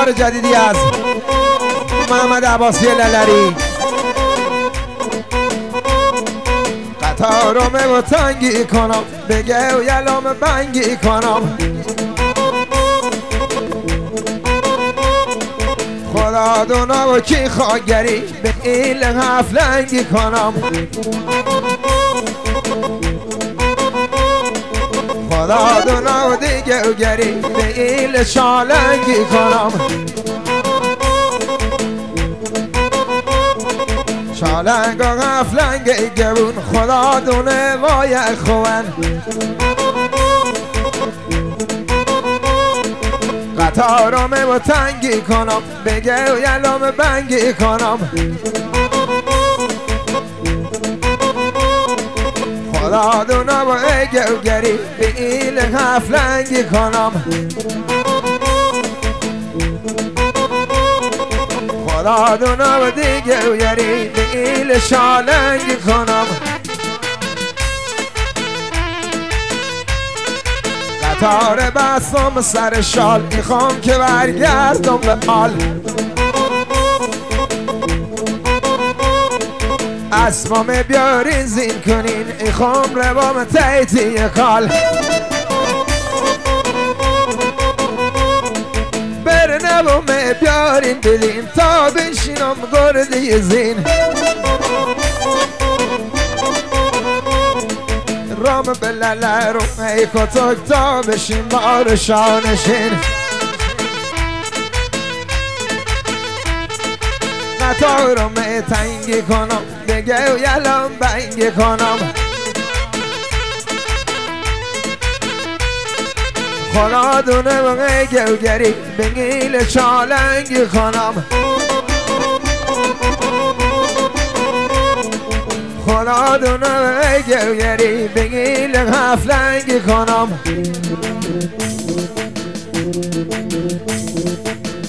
بهار جدیدی از محمد عباسی للری. قطارم و تنگی کنم بگه و یلام بنگی کنم، خدا دونا و کی خواگری به ایل هفلنگی کنم، خدا دونا و دیگه و گری به ایل شالنگی کنم، شالنگ و غفلنگ گبون خدا دونه وای خوان. قطارم و تنگی کنم بگه و یلام بنگی کنم، خدا دونا و اگه و گری به ایل غفلنگی کنم، خدا دونا و دیگه و گری به ایل شالنگی کنم. قطار بستم سر شال میخوام که برگردم به حال، اسمام بیارین زین کنین میخوام روام تیتی کال، برنبام بیارین بلین تا بشینم گرده زین، رام بلل رو ای کتک تا بشین بار شانشین، قطارم تنگی کنم بگه و یلام بنگی کنم، خدا دونه و گوگری بگیل چالنگی کنم، خدا دونه و گوگری بگیل غفلنگی کنم.